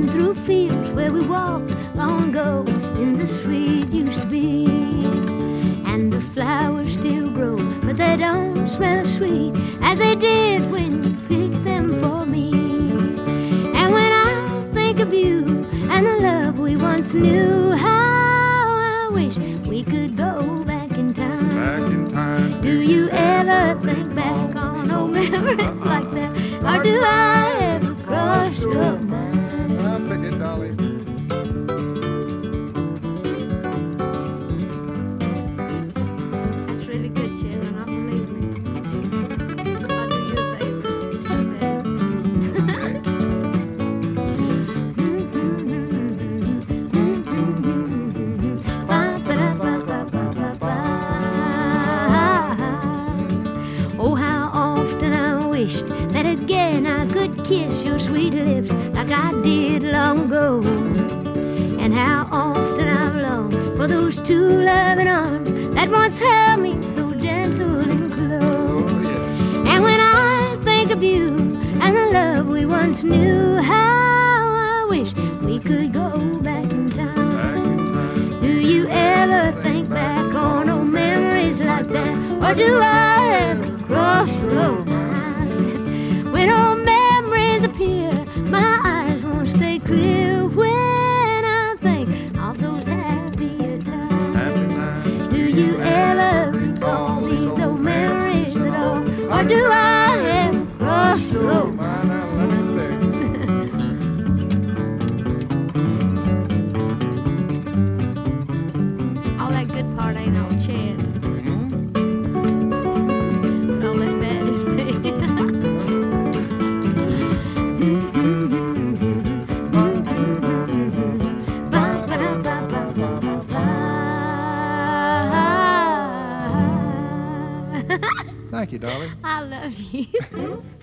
Been through fields where we walked long ago in the sweet used to be. And the flowers still grow, but they don't smell as sweet as they did when you picked them for me. And when I think of you and the love we once knew, how I wish we could go back in time. Back in time. Do you ever think back on old memories like that? Or do I ever cross your mind? I'll pick it, Dolly. That's really good, Sharon. I believe me. I'll do you a favor. You're so bad. Oh, how often I wished that again I could kiss your sweet lips like I did long ago. And how often I've longed for those two loving arms that once held me so gentle and close. And when I think of you and the love we once knew, how I wish we could go back in time. Do you ever think back on old memories like that? Or do I ever cross your mind? When old memories appear, my eyes won't stay clear. When I think of those happier times, do you ever recall these old memories at all? Or do I ever cross your mind? Now let me think. All that good part ain't all chant. But all that bad is me. Thank you, Dolly. I love you.